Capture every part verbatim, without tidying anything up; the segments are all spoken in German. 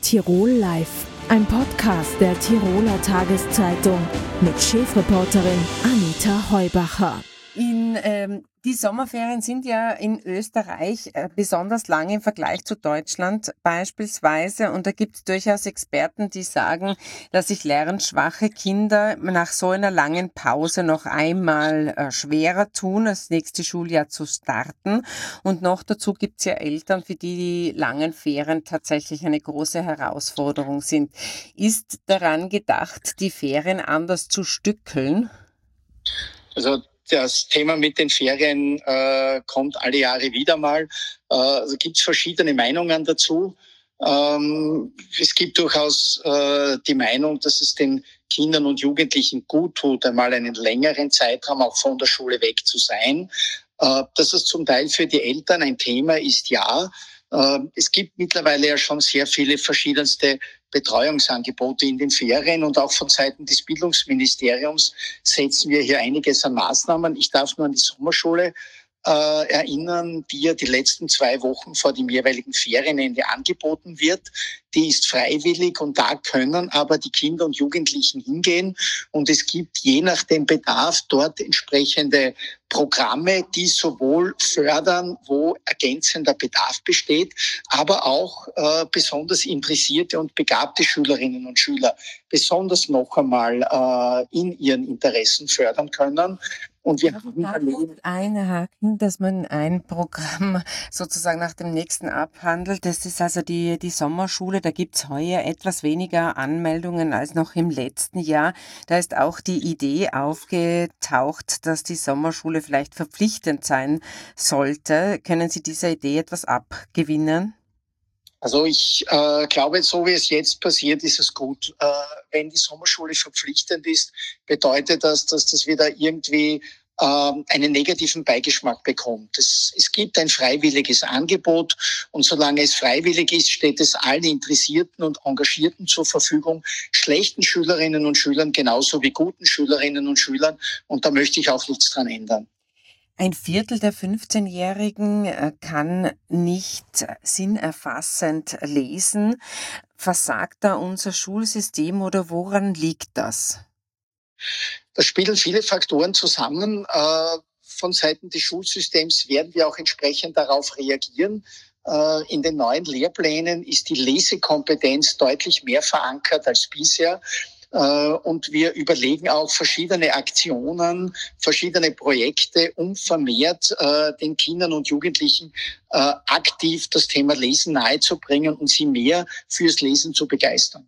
Tirol Live, ein Podcast der Tiroler Tageszeitung mit Chefreporterin Anita Heubacher. In, ähm, die Sommerferien sind ja in Österreich äh, besonders lang im Vergleich zu Deutschland beispielsweise. Und da gibt es durchaus Experten, die sagen, dass sich lernschwache Kinder nach so einer langen Pause noch einmal äh, schwerer tun, das nächste Schuljahr zu starten. Und noch dazu gibt es ja Eltern, für die die langen Ferien tatsächlich eine große Herausforderung sind. Ist daran gedacht, die Ferien anders zu stückeln? Also das Thema mit den Ferien äh, kommt alle Jahre wieder mal. Äh, also gibt es verschiedene Meinungen dazu. Ähm, es gibt durchaus äh, die Meinung, dass es den Kindern und Jugendlichen gut tut, einmal einen längeren Zeitraum auch von der Schule weg zu sein. Äh, dass es zum Teil für die Eltern ein Thema ist, ja. Äh, es gibt mittlerweile ja schon sehr viele verschiedenste Betreuungsangebote in den Ferien und auch von Seiten des Bildungsministeriums setzen wir hier einiges an Maßnahmen. Ich darf nur an die Sommerschule äh, erinnern, die ja die letzten zwei Wochen vor dem jeweiligen Ferienende angeboten wird. Die ist freiwillig und da können aber die Kinder und Jugendlichen hingehen und es gibt je nach dem Bedarf dort entsprechende Programme, die sowohl fördern, wo ergänzender Bedarf besteht, aber auch äh, besonders interessierte und begabte Schülerinnen und Schüler besonders noch einmal äh, in ihren Interessen fördern können. Und wir haben einhaken, dass man ein Programm sozusagen nach dem nächsten abhandelt. Das ist also die, die Sommerschule. Da gibt's heuer etwas weniger Anmeldungen als noch im letzten Jahr. Da ist auch die Idee aufgetaucht, dass die Sommerschule vielleicht verpflichtend sein sollte. Können Sie dieser Idee etwas abgewinnen? Also ich äh, glaube, so wie es jetzt passiert, ist es gut. Äh, wenn die Sommerschule verpflichtend ist, bedeutet das, dass das wieder irgendwie äh, einen negativen Beigeschmack bekommt. Es, es gibt ein freiwilliges Angebot und solange es freiwillig ist, steht es allen Interessierten und Engagierten zur Verfügung, schlechten Schülerinnen und Schülern genauso wie guten Schülerinnen und Schülern. Und da möchte ich auch nichts dran ändern. Ein Viertel der fünfzehnjährigen kann nicht sinnerfassend lesen. Versagt da unser Schulsystem oder woran liegt das? Da spielen viele Faktoren zusammen. Von Seiten des Schulsystems werden wir auch entsprechend darauf reagieren. In den neuen Lehrplänen ist die Lesekompetenz deutlich mehr verankert als bisher. Und wir überlegen auch verschiedene Aktionen, verschiedene Projekte, um vermehrt äh, den Kindern und Jugendlichen äh, aktiv das Thema Lesen nahezubringen und sie mehr fürs Lesen zu begeistern.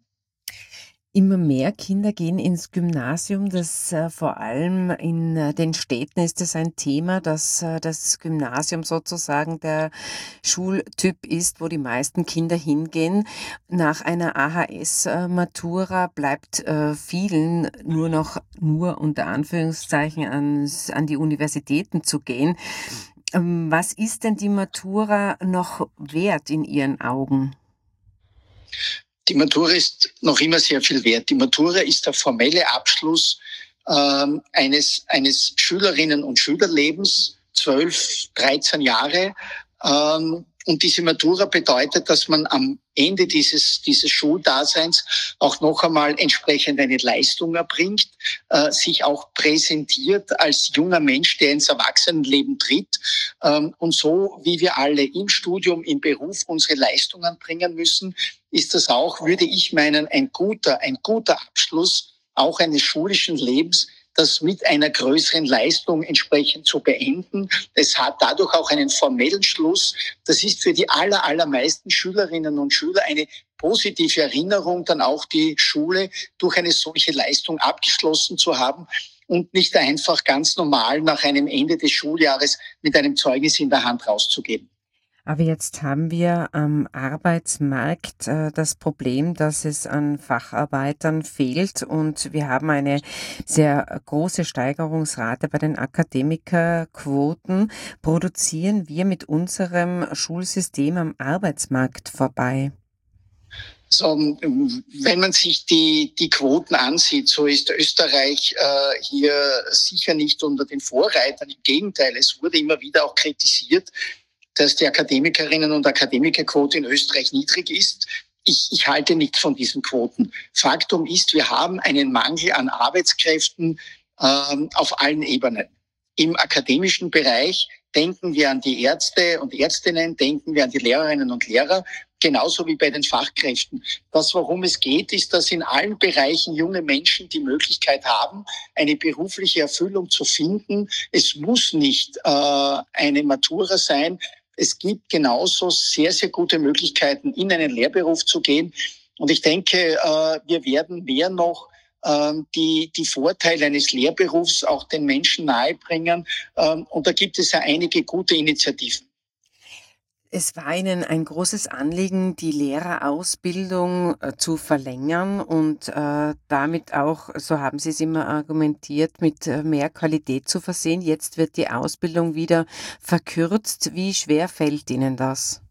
Immer mehr Kinder gehen ins Gymnasium. Das äh, vor allem in äh, den Städten ist es ein Thema, dass äh, das Gymnasium sozusagen der Schultyp ist, wo die meisten Kinder hingehen. Nach einer A H S-Matura bleibt äh, vielen nur noch, nur unter Anführungszeichen, ans, an die Universitäten zu gehen. Ähm, was ist denn die Matura noch wert in Ihren Augen? Die Matura ist noch immer sehr viel wert. Die Matura ist der formelle Abschluss ähm, eines, eines Schülerinnen- und Schülerlebens, zwölf, dreizehn Jahre. Ähm, und diese Matura bedeutet, dass man am Ende dieses, dieses Schuldaseins auch noch einmal entsprechend eine Leistung erbringt, äh, sich auch präsentiert als junger Mensch, der ins Erwachsenenleben tritt. Ähm, und so wie wir alle im Studium, im Beruf unsere Leistungen bringen müssen, ist das auch, würde ich meinen, ein guter, ein guter Abschluss auch eines schulischen Lebens, das mit einer größeren Leistung entsprechend zu beenden. Es hat dadurch auch einen formellen Schluss. Das ist für die aller, allermeisten Schülerinnen und Schüler eine positive Erinnerung, dann auch die Schule durch eine solche Leistung abgeschlossen zu haben und nicht einfach ganz normal nach einem Ende des Schuljahres mit einem Zeugnis in der Hand rauszugehen. Aber jetzt haben wir am Arbeitsmarkt äh, das Problem, dass es an Facharbeitern fehlt und wir haben eine sehr große Steigerungsrate bei den Akademikerquoten. Produzieren wir mit unserem Schulsystem am Arbeitsmarkt vorbei? So, wenn man sich die, die Quoten ansieht, so ist Österreich äh, hier sicher nicht unter den Vorreitern. Im Gegenteil, es wurde immer wieder auch kritisiert, dass die Akademikerinnen und Akademikerquote in Österreich niedrig ist. ich, ich halte nichts von diesen Quoten. Faktum ist, wir haben einen Mangel an Arbeitskräften ähm, auf allen Ebenen. Im akademischen Bereich denken wir an die Ärzte und Ärztinnen, denken wir an die Lehrerinnen und Lehrer, genauso wie bei den Fachkräften. Das, worum es geht, ist, dass in allen Bereichen junge Menschen die Möglichkeit haben, eine berufliche Erfüllung zu finden. Es muss nicht äh, eine Matura sein. Es gibt genauso sehr, sehr gute Möglichkeiten, in einen Lehrberuf zu gehen. Und ich denke, äh, wir werden mehr noch die, die Vorteile eines Lehrberufs auch den Menschen nahebringen. Und da gibt es ja einige gute Initiativen. Es war Ihnen ein großes Anliegen, die Lehrerausbildung äh, zu verlängern und äh, damit auch, so haben Sie es immer argumentiert, mit äh, mehr Qualität zu versehen. Jetzt wird die Ausbildung wieder verkürzt. Wie schwer fällt Ihnen das?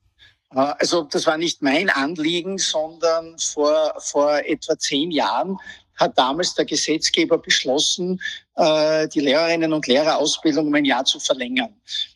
Also das war nicht mein Anliegen, sondern vor, vor etwa zehn Jahren hat damals der Gesetzgeber beschlossen, die Lehrerinnen- und Lehrerausbildung um ein Jahr zu verlängern.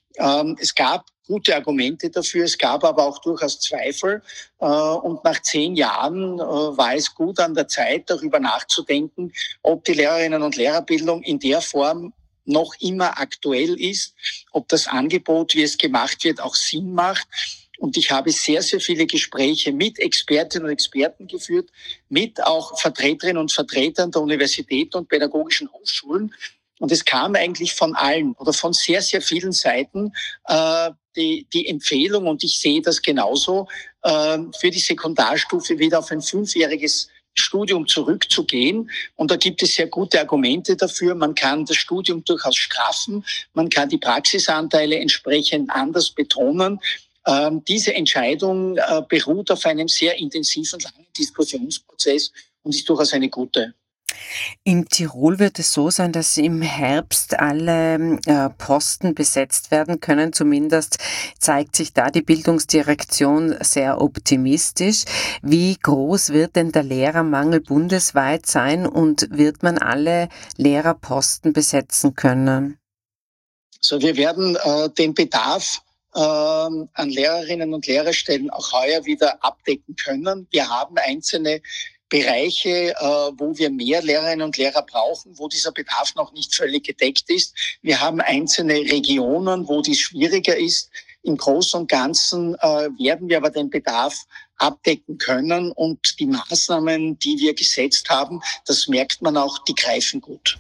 Es gab gute Argumente dafür, es gab aber auch durchaus Zweifel. Und nach zehn Jahren war es gut an der Zeit, darüber nachzudenken, ob die Lehrerinnen- und Lehrerbildung in der Form noch immer aktuell ist, ob das Angebot, wie es gemacht wird, auch Sinn macht. Und ich habe sehr, sehr viele Gespräche mit Expertinnen und Experten geführt, mit auch Vertreterinnen und Vertretern der Universitäten und pädagogischen Hochschulen. Und es kam eigentlich von allen oder von sehr, sehr vielen Seiten äh, die, die Empfehlung, und ich sehe das genauso, äh, für die Sekundarstufe wieder auf ein fünfjähriges Studium zurückzugehen. Und da gibt es sehr gute Argumente dafür. Man kann das Studium durchaus straffen, man kann die Praxisanteile entsprechend anders betonen. Ähm, diese Entscheidung äh, beruht auf einem sehr intensiven, langen Diskussionsprozess und ist durchaus eine gute. In Tirol wird es so sein, dass im Herbst alle äh, Posten besetzt werden können. Zumindest zeigt sich da die Bildungsdirektion sehr optimistisch. Wie groß wird denn der Lehrermangel bundesweit sein und wird man alle Lehrerposten besetzen können? So, wir werden äh, den Bedarf an Lehrerinnen und Lehrerstellen auch heuer wieder abdecken können. Wir haben einzelne Bereiche, wo wir mehr Lehrerinnen und Lehrer brauchen, wo dieser Bedarf noch nicht völlig gedeckt ist. Wir haben einzelne Regionen, wo dies schwieriger ist. Im Großen und Ganzen werden wir aber den Bedarf abdecken können. Und die Maßnahmen, die wir gesetzt haben, das merkt man auch, die greifen gut.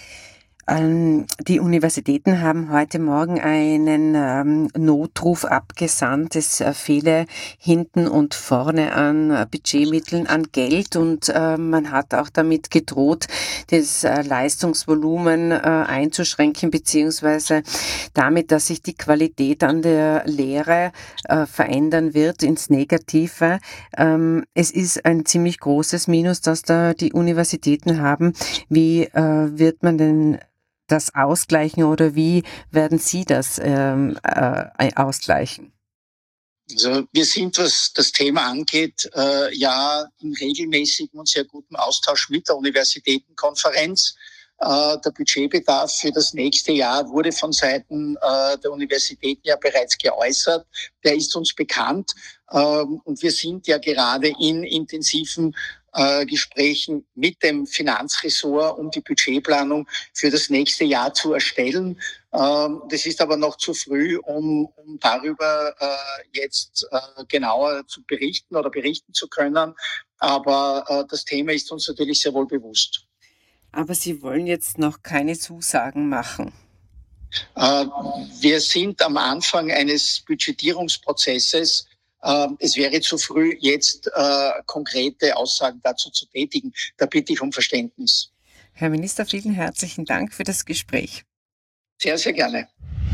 Die Universitäten haben heute Morgen einen ähm, Notruf abgesandt. Es äh, fehle hinten und vorne an äh, Budgetmitteln, an Geld, und äh, man hat auch damit gedroht, das äh, Leistungsvolumen äh, einzuschränken, beziehungsweise damit, dass sich die Qualität an der Lehre äh, verändern wird ins Negative. Ähm, es ist ein ziemlich großes Minus, das da die Universitäten haben. Wie äh, wird man denn das ausgleichen, oder wie werden Sie das ähm, äh, ausgleichen? Also wir sind, was das Thema angeht, äh, ja in regelmäßigem und sehr gutem Austausch mit der Universitätenkonferenz. Äh, der Budgetbedarf für das nächste Jahr wurde von Seiten äh, der Universitäten ja bereits geäußert. Der ist uns bekannt. Ähm, und wir sind ja gerade in intensiven Äh, Gesprächen mit dem Finanzressort, um die Budgetplanung für das nächste Jahr zu erstellen. Ähm, das ist aber noch zu früh, um, um darüber äh, jetzt äh, genauer zu berichten oder berichten zu können. Aber äh, das Thema ist uns natürlich sehr wohl bewusst. Aber Sie wollen jetzt noch keine Zusagen machen? Äh, wir sind am Anfang eines Budgetierungsprozesses. Es wäre zu früh, jetzt äh, konkrete Aussagen dazu zu tätigen. Da bitte ich um Verständnis. Herr Minister, vielen herzlichen Dank für das Gespräch. Sehr, sehr gerne.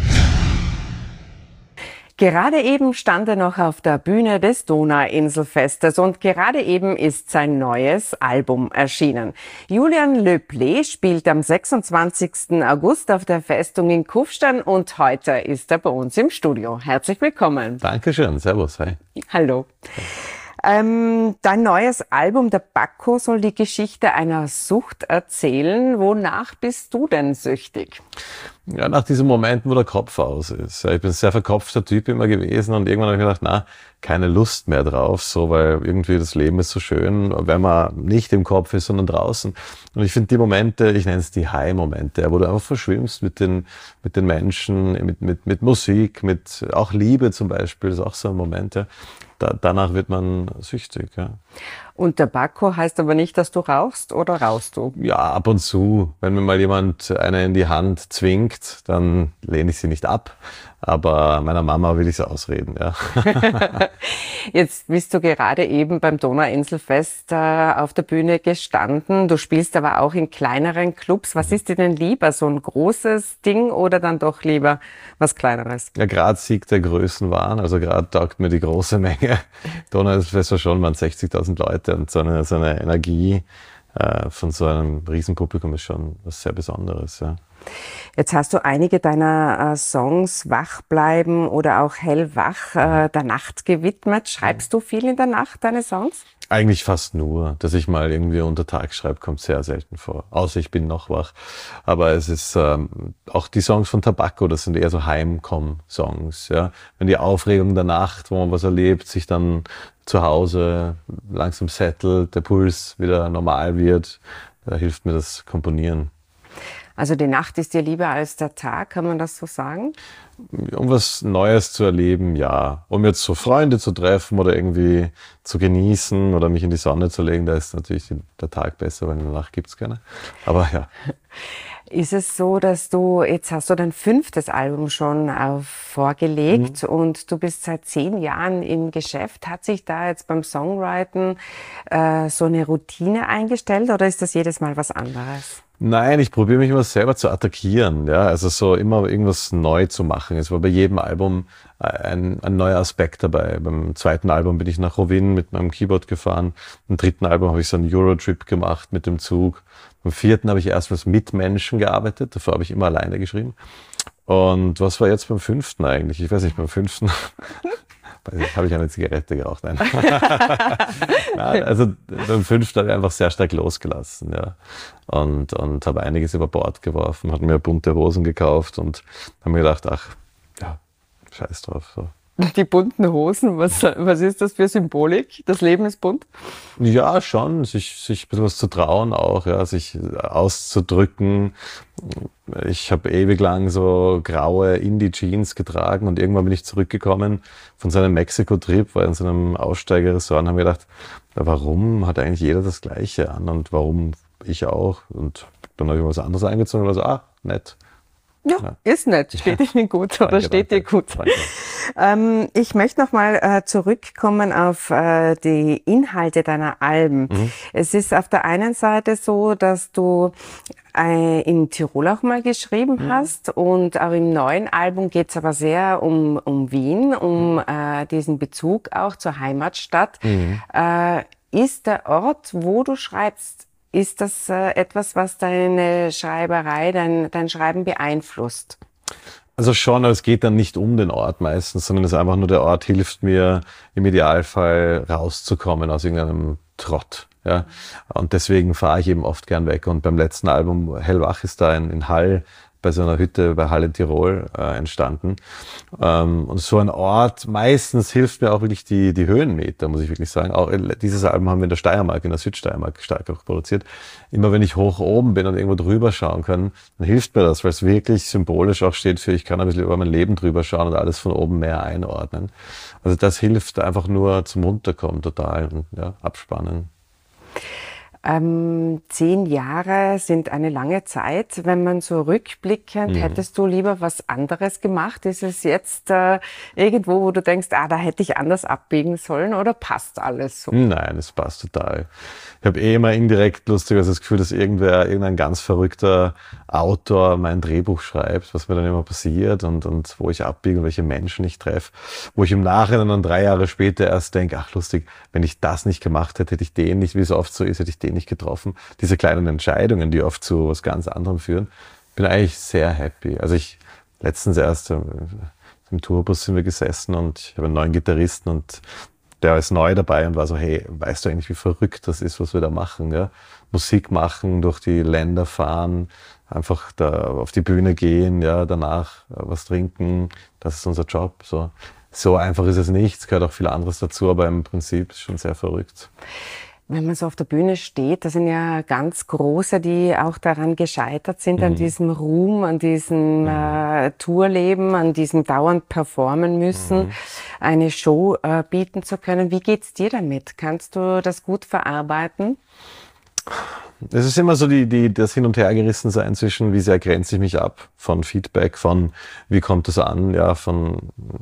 Gerade eben stand er noch auf der Bühne des Donauinselfestes und gerade eben ist sein neues Album erschienen. Julian Le Play spielt am sechsundzwanzigsten August auf der Festung in Kufstein und heute ist er bei uns im Studio. Herzlich willkommen. Dankeschön, servus, hi. Hallo. Ähm, dein neues Album, der Bacco, soll die Geschichte einer Sucht erzählen. Wonach bist du denn süchtig? Ja, nach diesen Momenten, wo der Kopf aus ist. Ja, ich bin ein sehr verkopfter Typ immer gewesen und irgendwann habe ich gedacht, na, keine Lust mehr drauf, so, weil irgendwie das Leben ist so schön, wenn man nicht im Kopf ist, sondern draußen. Und ich finde die Momente, ich nenne es die High-Momente, wo du einfach verschwimmst mit den, mit den Menschen, mit, mit, mit Musik, mit auch Liebe zum Beispiel, das ist auch so ein Moment, ja. Da, danach wird man süchtig, ja. Und Tabakko heißt aber nicht, dass du rauchst, oder rauchst du? Ja, ab und zu. Wenn mir mal jemand eine in die Hand zwingt, dann lehne ich sie nicht ab. Aber meiner Mama will ich es ausreden, ja. Jetzt bist du gerade eben beim Donauinselfest äh, auf der Bühne gestanden. Du spielst aber auch in kleineren Clubs. Was ist dir denn lieber, so ein großes Ding oder dann doch lieber was Kleineres? Ja, gerade Sieg der Größenwahn. Also gerade taugt mir die große Menge. Donauinselfest war schon, waren sechzigtausend Leute und so eine, so eine Energie äh, von so einem Riesenpublikum ist schon was sehr Besonderes, ja. Jetzt hast du einige deiner äh, Songs Wach bleiben oder auch Hellwach äh, der Nacht gewidmet. Schreibst du viel in der Nacht, deine Songs? Eigentlich fast nur. Dass ich mal irgendwie unter Tag schreibe, kommt sehr selten vor. Außer ich bin noch wach. Aber es ist ähm, auch die Songs von Tabakko, das sind eher so Heimkomm-Songs. Ja? Wenn die Aufregung der Nacht, wo man was erlebt, sich dann zu Hause langsam settelt, der Puls wieder normal wird, da hilft mir das Komponieren. Also die Nacht ist dir lieber als der Tag, kann man das so sagen? Um was Neues zu erleben, ja. Um jetzt so Freunde zu treffen oder irgendwie zu genießen oder mich in die Sonne zu legen, da ist natürlich der Tag besser, weil in der Nacht gibt's keine. Aber ja. Ist es so, dass du, jetzt hast du dein fünftes Album schon auf, vorgelegt mhm. und du bist seit zehn Jahren im Geschäft. Hat sich da jetzt beim Songwriten äh, so eine Routine eingestellt oder ist das jedes Mal was anderes? Nein, ich probiere mich immer selber zu attackieren, ja, also so immer irgendwas neu zu machen. Es war bei jedem Album ein, ein neuer Aspekt dabei. Beim zweiten Album bin ich nach Rovinj mit meinem Keyboard gefahren. Beim dritten Album habe ich so einen Eurotrip gemacht mit dem Zug. Beim vierten habe ich erstmals mit Menschen gearbeitet. Davor habe ich immer alleine geschrieben. Und was war jetzt beim fünften eigentlich? Ich weiß nicht, beim fünften habe ich eine Zigarette geraucht. Nein. Nein, also beim fünften habe ich einfach sehr stark losgelassen, ja. Und, und habe einiges über Bord geworfen, habe mir bunte Hosen gekauft und habe mir gedacht, ach, ja, scheiß drauf. So. Die bunten Hosen, was, was ist das für Symbolik? Das Leben ist bunt? Ja, schon, sich, sich ein bisschen was zu trauen auch, ja, sich auszudrücken. Ich habe ewig lang so graue Indie-Jeans getragen und irgendwann bin ich zurückgekommen von so einem Mexiko-Trip, war in so einem Aussteigerressort und habe mir gedacht, warum hat eigentlich jeder das Gleiche an und warum ich auch? Und dann habe ich mir was anderes eingezogen und war so, ah, nett. Ja, ja, ist nett. Steht Ihnen gut oder danke, steht danke, dir gut? Ähm, ich möchte nochmal äh, zurückkommen auf äh, die Inhalte deiner Alben. Mhm. Es ist auf der einen Seite so, dass du äh, in Tirol auch mal geschrieben mhm. hast und auch im neuen Album geht es aber sehr um, um Wien, um äh, diesen Bezug auch zur Heimatstadt. Mhm. Äh, ist der Ort, wo du schreibst, ist das äh, etwas, was deine Schreiberei, dein, dein Schreiben beeinflusst? Also schon, aber es geht dann nicht um den Ort meistens, sondern es ist einfach nur, der Ort hilft mir im Idealfall rauszukommen aus irgendeinem Trott. Ja? Und deswegen fahre ich eben oft gern weg. Und beim letzten Album, Hellwach, ist da in, in Hall, bei so einer Hütte bei Hall in Tirol äh, entstanden. Ähm, und so ein Ort, meistens hilft mir auch wirklich die, die Höhenmeter, muss ich wirklich sagen. Auch dieses Album haben wir in der Steiermark, in der Südsteiermark stark auch produziert. Immer wenn ich hoch oben bin und irgendwo drüber schauen kann, dann hilft mir das, weil es wirklich symbolisch auch steht für, ich kann ein bisschen über mein Leben drüber schauen und alles von oben mehr einordnen. Also das hilft einfach nur zum Runterkommen total und ja, abspannen. Ähm, zehn Jahre sind eine lange Zeit. Wenn man so rückblickend, mhm. hättest du lieber was anderes gemacht? Ist es jetzt äh, irgendwo, wo du denkst, ah, da hätte ich anders abbiegen sollen oder passt alles so? Nein, es passt total. Ich habe eh immer indirekt lustigerweise das Gefühl, dass irgendwer, irgendein ganz verrückter Autor mein Drehbuch schreibt, was mir dann immer passiert und, und wo ich abbiege und welche Menschen ich treffe, wo ich im Nachhinein dann drei Jahre später erst denke, ach lustig, wenn ich das nicht gemacht hätte, hätte ich den nicht, wie es oft so ist, hätte ich den nicht getroffen. Diese kleinen Entscheidungen, die oft zu was ganz anderem führen, bin eigentlich sehr happy. Also ich, letztens erst im Tourbus sind wir gesessen und ich habe einen neuen Gitarristen und der ist neu dabei und war so, hey, weißt du eigentlich, wie verrückt das ist, was wir da machen? Ja? Musik machen, durch die Länder fahren, einfach da auf die Bühne gehen, ja, danach was trinken, das ist unser Job. So, so einfach ist es nicht, es gehört auch viel anderes dazu, aber im Prinzip ist es schon sehr verrückt. Wenn man so auf der Bühne steht, da sind ja ganz Große, die auch daran gescheitert sind, mhm. an diesem Ruhm, an diesem mhm. äh, Tourleben, an diesem dauernd performen müssen, mhm. eine Show äh, bieten zu können. Wie geht's dir damit? Kannst du das gut verarbeiten? Es ist immer so die, die, das Hin- und Hergerissen sein zwischen, wie sehr grenze ich mich ab von Feedback, von wie kommt es an, ja, von,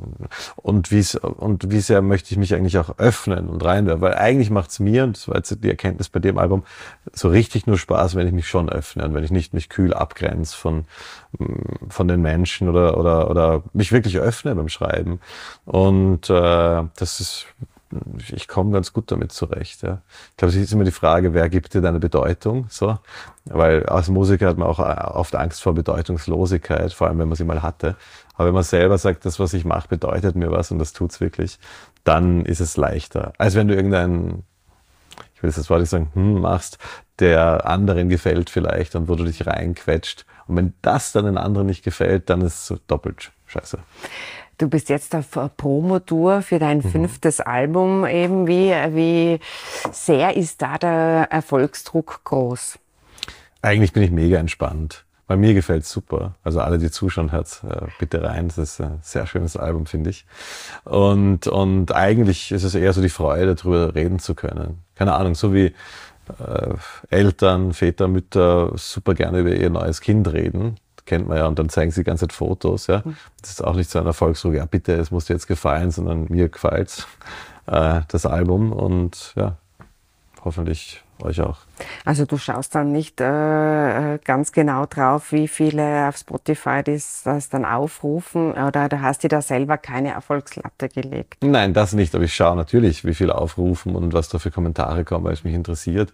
und wie, und wie sehr möchte ich mich eigentlich auch öffnen und reinwerfen, weil eigentlich macht es mir, und das war jetzt die Erkenntnis bei dem Album, so richtig nur Spaß, wenn ich mich schon öffne und wenn ich nicht mich kühl abgrenze von, von den Menschen oder, oder, oder mich wirklich öffne beim Schreiben. Und, äh, das ist, ich komme ganz gut damit zurecht. Ja. Ich glaube, es ist immer die Frage, wer gibt dir deine Bedeutung? So, weil als Musiker hat man auch oft Angst vor Bedeutungslosigkeit, vor allem wenn man sie mal hatte. Aber wenn man selber sagt, das, was ich mache, bedeutet mir was und das tut's wirklich, dann ist es leichter, als wenn du irgendeinen, ich will jetzt das Wort nicht sagen, hm, machst, der anderen gefällt vielleicht und wo du dich reinquetscht. Und wenn das dann den anderen nicht gefällt, dann ist es so doppelt scheiße. Du bist jetzt auf Promotour für dein mhm. fünftes Album eben. Wie, wie sehr ist da der Erfolgsdruck groß? Eigentlich bin ich mega entspannt, weil mir gefällt es super. Also alle, die zuschauen, hört äh, bitte rein. Das ist ein sehr schönes Album, finde ich. Und, und eigentlich ist es eher so die Freude, darüber reden zu können. Keine Ahnung, so wie äh, Eltern, Väter, Mütter super gerne über ihr neues Kind reden. Kennt man ja, und dann zeigen sie die ganze Zeit Fotos, ja. Das ist auch nicht so ein Erfolgsdruck, ja bitte, es muss dir jetzt gefallen, sondern mir gefällt's, äh, das Album, und ja, hoffentlich euch auch. Also du schaust dann nicht äh, ganz genau drauf, wie viele auf Spotify das, das dann aufrufen, oder da hast du da selber keine Erfolgslatte gelegt? Nein, das nicht, aber ich schaue natürlich, wie viele aufrufen und was da für Kommentare kommen, weil es mich interessiert.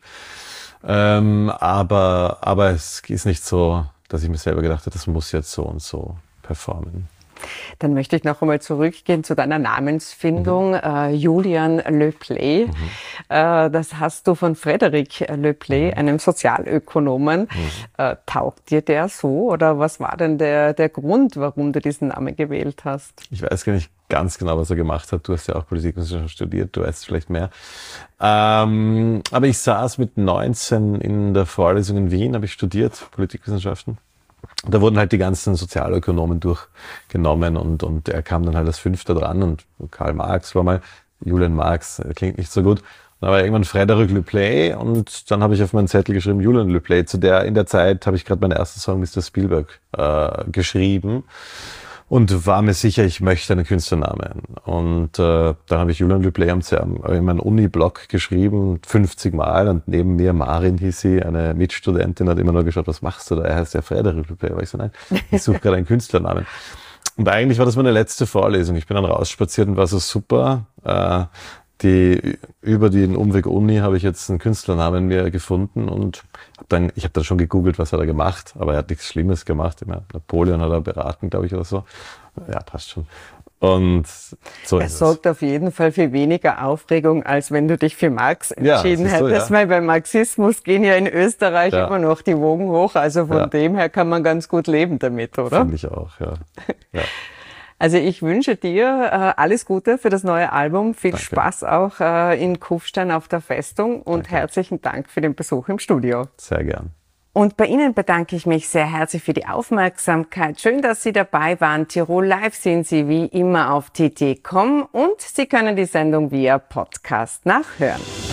Ähm, aber, aber es ist nicht so, dass ich mir selber gedacht habe, das muss jetzt so und so performen. Dann möchte ich noch einmal zurückgehen zu deiner Namensfindung, mhm. äh, Julian Le Play. Mhm. Äh, das hast du von Frédéric Le Play, mhm. einem Sozialökonomen. Mhm. Äh, taugt dir der so, oder was war denn der, der Grund, warum du diesen Namen gewählt hast? Ich weiß gar nicht ganz genau, was er gemacht hat. Du hast ja auch Politikwissenschaft studiert, du weißt vielleicht mehr. Ähm, aber ich saß mit neunzehn in der Vorlesung in Wien, habe ich studiert, Politikwissenschaften. Da wurden halt die ganzen Sozialökonomen durchgenommen, und, und er kam dann halt als Fünfter dran, und Karl Marx war mal, Julian Marx, klingt nicht so gut. Dann war irgendwann Frédéric Le Play, und dann habe ich auf meinen Zettel geschrieben Julian Le Play. Zu der, in der Zeit habe ich gerade meinen ersten Song Mister Spielberg äh, geschrieben und war mir sicher, ich möchte einen Künstlernamen. Und äh, dann habe ich Julian Le Play in meinen Uni-Blog geschrieben, fünfzig Mal, und neben mir, Marin hieß sie, eine Mitstudentin, hat immer nur geschaut, was machst du da? Er heißt ja Frédéric Le Play. Aber ich so, nein, ich suche gerade einen Künstlernamen. Und eigentlich war das meine letzte Vorlesung. Ich bin dann rausspaziert und war so super. Äh, die, über den Umweg Uni habe ich jetzt einen Künstlernamen mir gefunden, und hab dann, ich habe dann schon gegoogelt, was hat er gemacht, aber er hat nichts Schlimmes gemacht. Ich meine, Napoleon hat er beraten, glaube ich, oder so. Ja, passt schon. Und so er ist es. sorgt auf jeden Fall für weniger Aufregung, als wenn du dich für Marx entschieden ja, so, hättest. ja. Weil beim Marxismus gehen ja in Österreich ja. immer noch die Wogen hoch. Also von ja. dem her kann man ganz gut leben damit, oder? Finde ich auch, ja. ja. Also ich wünsche dir äh, alles Gute für das neue Album. Viel Danke. Spaß auch äh, in Kufstein auf der Festung, und Danke. Herzlichen Dank für den Besuch im Studio. Sehr gern. Und bei Ihnen bedanke ich mich sehr herzlich für die Aufmerksamkeit. Schön, dass Sie dabei waren. Tirol Live sind Sie wie immer auf T T Punkt com, und Sie können die Sendung via Podcast nachhören.